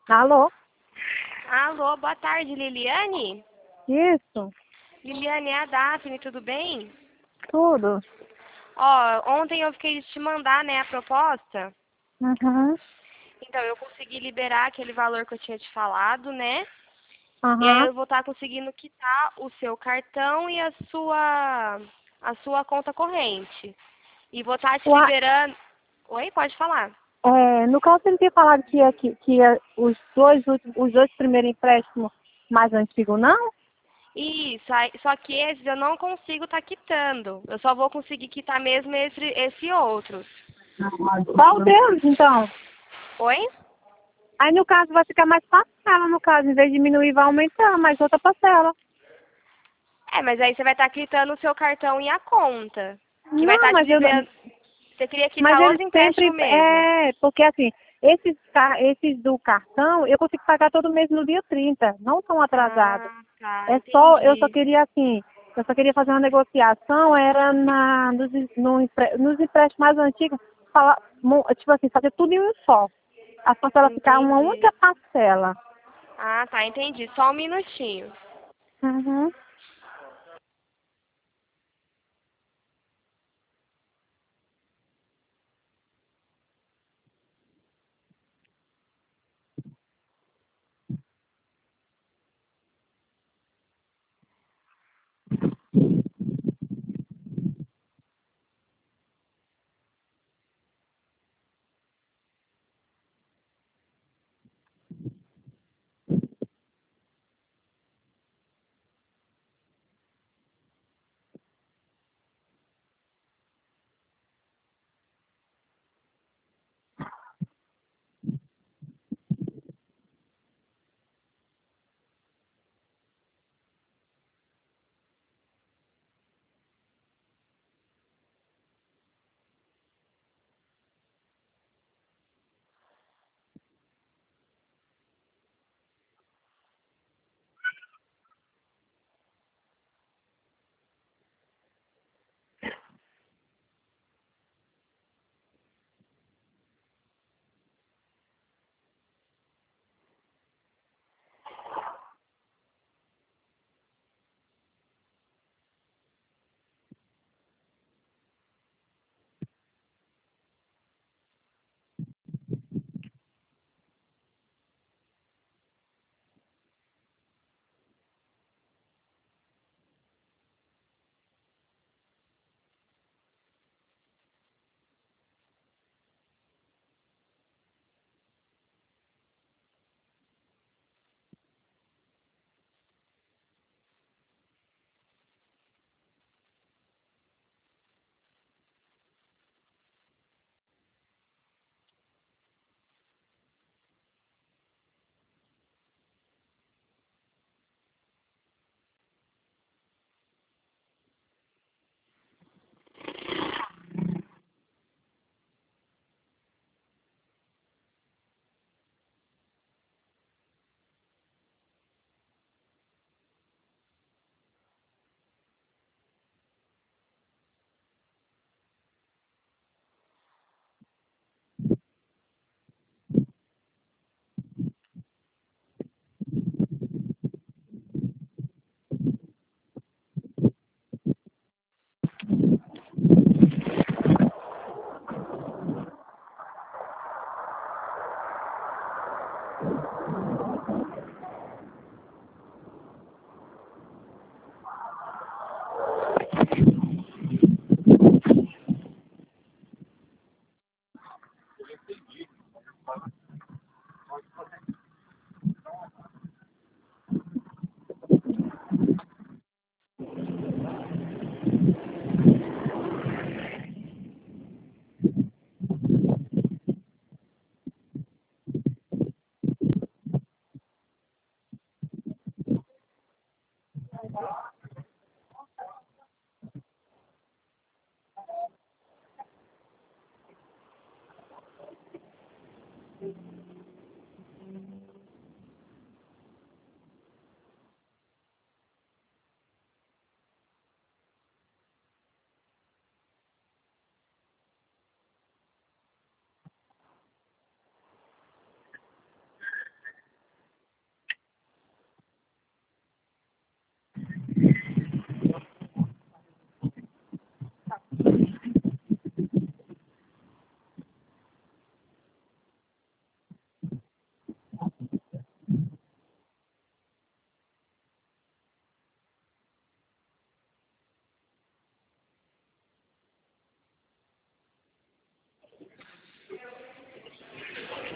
Alô? Alô, boa tarde, Liliane. Isso, Liliane, é a Daphne, tudo bem? tudo. Ó, ontem eu fiquei de te mandar, né, a proposta. Uhum, Então, eu consegui liberar aquele valor que eu tinha te falado, né? E aí uhum. eu vou estar conseguindo quitar o seu cartão e a sua conta corrente. E vou estar te Uai, liberando. Oi, pode falar. no caso, você não tinha falado que ia os dois primeiros empréstimos mais antigos, não? Isso, só que esses eu não consigo estar quitando. Eu só vou conseguir quitar mesmo esse outros. Qual deles, então? Oi? Aí, no caso, vai ficar mais parcela, no caso. Em vez de diminuir, vai aumentar mais outra parcela. É, mas aí você vai estar quitando o seu cartão e a conta. Que vai Não, estar te mas eu não. liberando. Você queria Mas quitar os eles sempre. empréstimos mesmo. Porque assim, esses do cartão, eu consigo pagar todo mês no dia 30, não tão atrasado. Ah, tá, Eu só entendi. queria assim, eu só queria fazer uma negociação, era nos empréstimos mais antigos, tipo assim, fazer tudo em um só. As parcelas ficar uma Entendi. única parcela. Ah, tá, entendi. Só um minutinho. Uhum.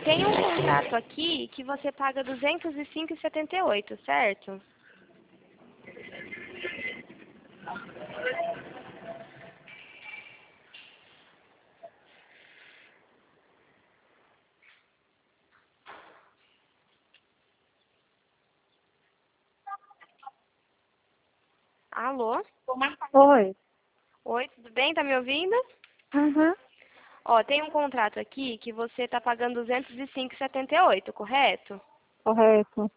Tem um contrato aqui que você paga R$ 205,78, certo? Alô? Oi. Oi, tudo bem? Tá me ouvindo? Uhum. Ó, tem um contrato aqui que você está pagando R$ 205,78, correto? Correto.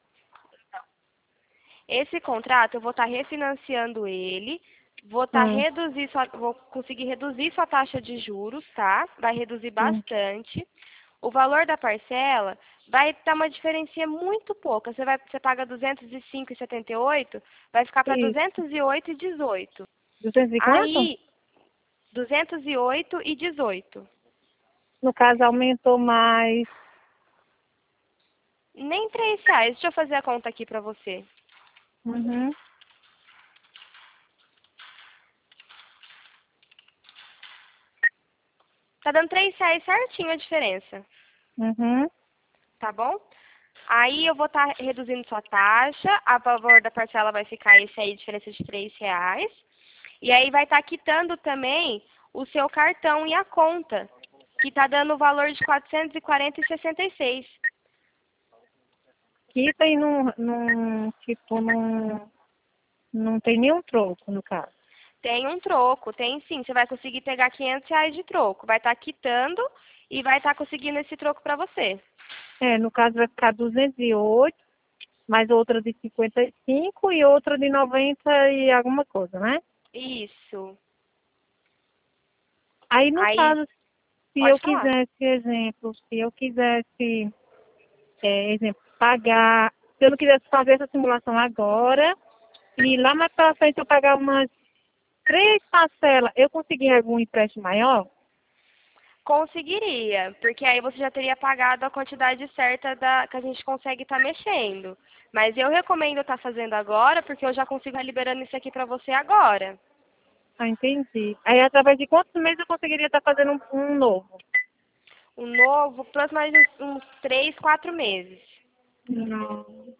Esse contrato eu vou estar refinanciando ele, Hum. vou conseguir reduzir sua taxa de juros, tá? Vai reduzir Hum. bastante. O valor da parcela vai estar uma diferença muito pouca. Você paga R$ 205,78, vai ficar para Isso. 208,18. 200 e quanto? Aí, 208,18. No caso, aumentou mais. Nem R$ 3. Deixa eu fazer a conta aqui para você. Uhum. Tá dando R$ 3 certinho a diferença, Uhum. tá bom? Aí eu vou estar reduzindo sua taxa, a valor da parcela vai ficar esse aí, diferença de R$ 3. E aí vai estar quitando também o seu cartão e a conta, que está dando o valor de 440,66. Quita e tipo, não tem nenhum troco, no caso. Tem um troco, tem sim. Você vai conseguir pegar R$ 500 de troco. Vai estar quitando e vai estar conseguindo esse troco para você. No caso vai ficar 208, mais outra de 55 e outra de 90 e alguma coisa, né? Isso. Aí, no Aí, caso, se eu pode falar. quisesse, exemplo, se eu quisesse, exemplo, pagar, se eu não quisesse fazer essa simulação agora, e lá mais pra frente eu pagar umas 3 parcelas, eu conseguir algum empréstimo maior? Conseguiria, porque aí você já teria pagado a quantidade certa que a gente consegue estar mexendo. Mas eu recomendo estar fazendo agora, porque eu já consigo estar liberando isso aqui para você agora. Ah, entendi. Aí, através de quantos meses eu conseguiria estar fazendo um novo? O novo, próximo mais uns 3, 4 meses. Não.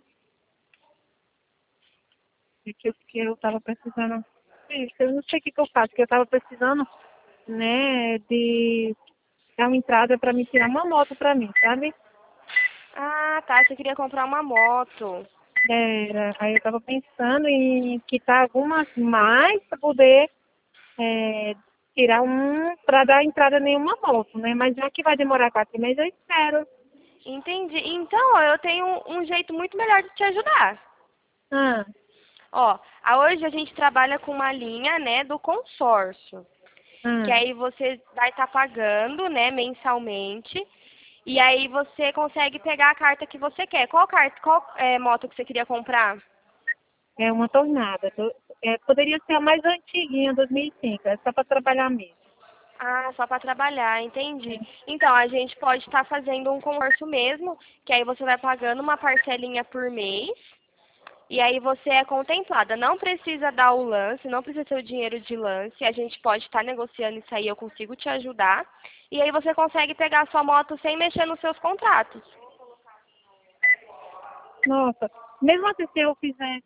É que eu tava precisando. Isso, eu não sei o que eu faço, porque eu tava precisando, né, de dar uma entrada para me tirar uma moto para mim, sabe? Ah, tá. Você queria comprar uma moto. Aí eu tava pensando em quitar algumas mais para poder tirar para dar entrada em nenhuma moto, né? Mas já que vai demorar 4 meses, eu espero. Entendi. Então, ó, eu tenho um jeito muito melhor de te ajudar. Ah, Ó, hoje a gente trabalha com uma linha, né, do consórcio. Que ah. aí você vai estar pagando, né, mensalmente. E aí você consegue pegar a carta que você quer. Qual moto que você queria comprar? É uma tornada. Poderia ser a mais antiguinha, 2005. É só para trabalhar mesmo. Ah, só para trabalhar, entendi. Então, a gente pode estar fazendo um consórcio mesmo, que aí você vai pagando uma parcelinha por mês, e aí você é contemplada. Não precisa dar o lance, não precisa ter o dinheiro de lance, a gente pode estar negociando isso aí, eu consigo te ajudar. E aí você consegue pegar a sua moto sem mexer nos seus contratos. Nossa, mesmo assim, se eu fizesse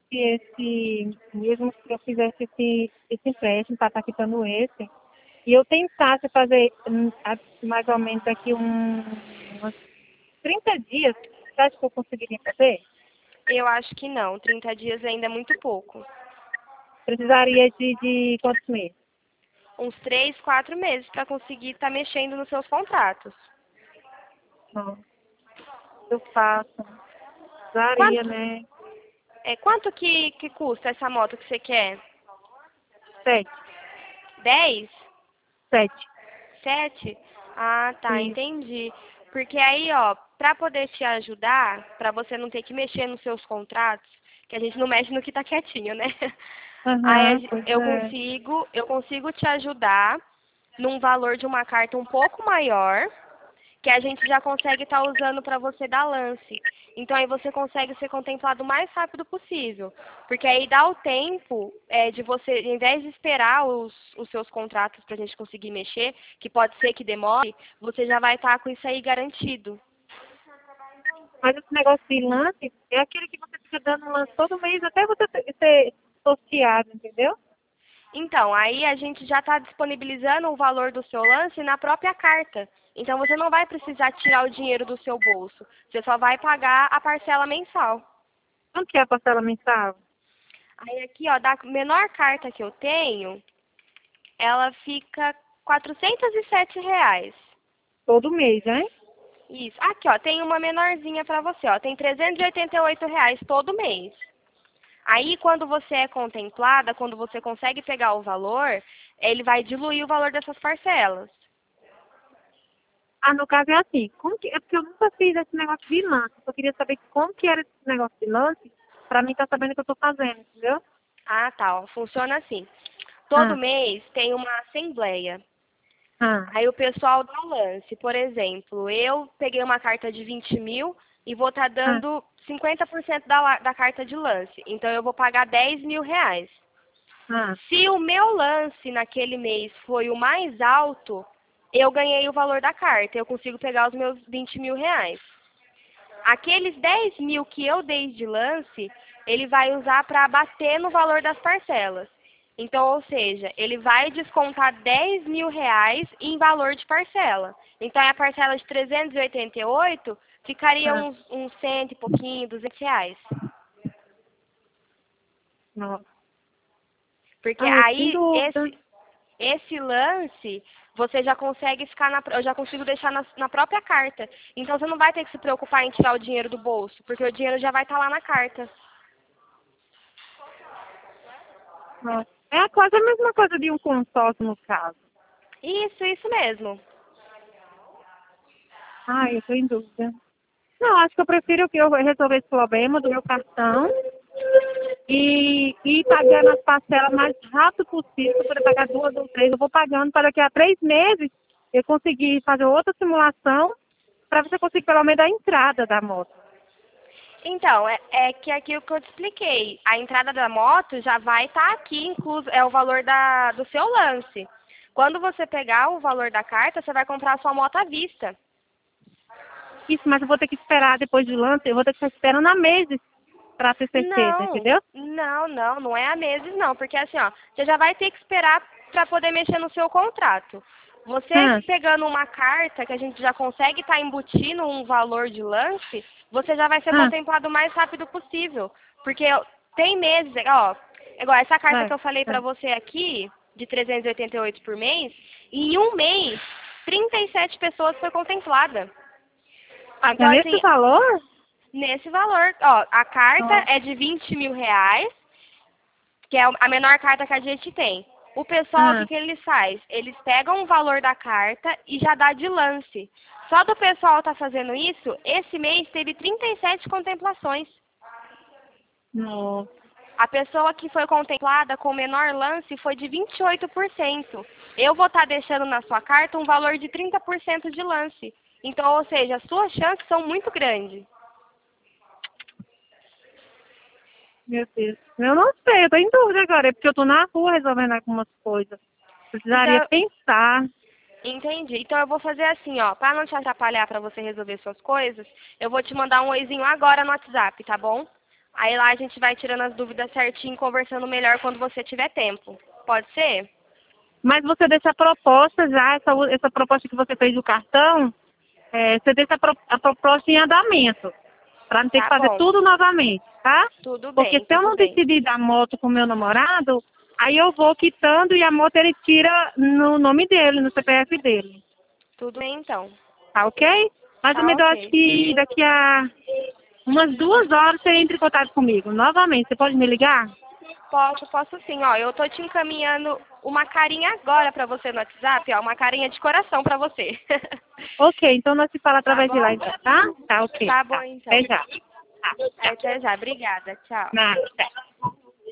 esse empréstimo para estar quitando esse, e eu tentasse fazer mais ou menos aqui uns 30 dias, você acha que eu conseguiria fazer? Eu acho que não, 30 dias ainda é muito pouco. Precisaria de quantos meses? Uns 3, 4 meses para conseguir estar mexendo nos seus contratos. Não, eu faço. Precisaria, Quanto, né? quanto que custa essa moto que você quer? 7, 10? 7. 7? Ah, tá, Isso. entendi. Porque aí, ó, para poder te ajudar, para você não ter que mexer nos seus contratos, que a gente não mexe no que tá quietinho, né? Aí Aham, pois é. eu consigo te ajudar num valor de uma carta um pouco maior, que a gente já consegue estar usando para você dar lance. Então aí você consegue ser contemplado o mais rápido possível. Porque aí dá o tempo de você, em vez de esperar os seus contratos para a gente conseguir mexer, que pode ser que demore, você já vai estar com isso aí garantido. Mas esse negócio de lance é aquele que você fica dando lance todo mês até você ser sorteado, entendeu? Então, aí a gente já está disponibilizando o valor do seu lance na própria carta. Então, você não vai precisar tirar o dinheiro do seu bolso. Você só vai pagar a parcela mensal. Quanto que é a parcela mensal? Aí aqui, ó, da menor carta que eu tenho, ela fica R$ 407. Todo mês, hein? Isso. Aqui, ó, tem uma menorzinha para você, ó. Tem R$ 388 todo mês. Aí, quando você é contemplada, quando você consegue pegar o valor, ele vai diluir o valor dessas parcelas. Ah, no caso é assim, como que, é porque eu nunca fiz esse negócio de lance. Eu queria saber como que era esse negócio de lance, pra mim estar sabendo o que eu tô fazendo, entendeu? Ah, tá, ó. Funciona assim. Todo Ah, mês tem uma assembleia. ah, Aí o pessoal dá lance. Por exemplo, eu peguei uma carta de 20 mil e vou estar ah, dando 50% da carta de lance. Então eu vou pagar R$ 10.000. ah. Se o meu lance naquele mês foi o mais alto, eu ganhei o valor da carta. Eu consigo pegar os meus R$ 20.000. Aqueles 10 mil que eu dei de lance, ele vai usar para bater no valor das parcelas. Então, ou seja, ele vai descontar R$ 10.000 em valor de parcela. Então, a parcela de 388 ficaria Ah, uns cento e pouquinho, R$ 200. nossa. Porque Ah, eu tenho aí, dúvida. esse lance, você já consegue ficar eu já consigo deixar na própria carta. Então, você não vai ter que se preocupar em tirar o dinheiro do bolso, porque o dinheiro já vai estar lá na carta. Nossa. É quase a mesma coisa de um consórcio, no caso. Isso mesmo. Ah, eu tô em dúvida. Não, acho que eu prefiro que eu resolver esse problema do meu cartão e ir pagando as parcelas mais rápido possível, para poder pagar 2 ou 3. Eu vou pagando para daqui a 3 meses eu conseguir fazer outra simulação para você conseguir pelo menos a entrada da moto. Então, é que aqui o que eu te expliquei. A entrada da moto já vai estar aqui, incluso, é o valor do seu lance. Quando você pegar o valor da carta, você vai comprar a sua moto à vista. Isso, mas eu vou ter que esperar depois do lance, eu vou ter que estar esperando há meses para ter certeza, Não, entendeu? não é há meses não, porque assim, ó, você já vai ter que esperar para poder mexer no seu contrato. Você Ah, pegando uma carta que a gente já consegue estar embutindo um valor de lance, você já vai ser ah, contemplado o mais rápido possível. Porque tem meses, ó, igual essa carta vai, que eu falei para vai. você aqui, de 388 por mês, em um mês, 37 pessoas foi contemplada. Então, Pagando esse assim, valor? nesse valor, ó, a carta Nossa. é de R$ 20.000, que é a menor carta que a gente tem. O pessoal, o que Ah, que eles faz? Eles pegam o valor da carta e já dá de lance. Só do pessoal tá fazendo isso, esse mês teve 37 contemplações. nossa. A pessoa que foi contemplada com o menor lance foi de 28%. Eu vou estar deixando na sua carta um valor de 30% de lance. Então, ou seja, as suas chances são muito grandes. Meu Deus. Eu não sei, eu tô em dúvida agora, é porque eu tô na rua resolvendo algumas coisas. Precisaria Então, pensar. entendi. Então eu vou fazer assim, ó, para não te atrapalhar para você resolver suas coisas, eu vou te mandar um oizinho agora no WhatsApp, tá bom? Aí lá a gente vai tirando as dúvidas certinho, conversando melhor quando você tiver tempo. Pode ser? Mas você deixa a proposta já, essa proposta que você fez do cartão, você deixa a proposta em andamento, para não ter que Tá fazer bom. tudo novamente, tá? Tudo Porque bem, se eu tudo não bem. decidir dar moto com meu namorado, aí eu vou quitando e a moto ele tira no nome dele, no CPF dele. Tudo bem então. Tá ok? Mais ou Tá menos eu acho ok. que daqui a umas 2 horas você entra em contato comigo. Novamente, você pode me ligar? Posso sim, ó. Eu tô te encaminhando uma carinha agora pra você no WhatsApp, ó. Uma carinha de coração pra você. Ok, então nós se fala Tá através de lá, bom? então, tá? Tá, ok. Tá bom Tá. então. Até já. Tá, tchau. Até já. Obrigada. Tchau. Nada, tchau.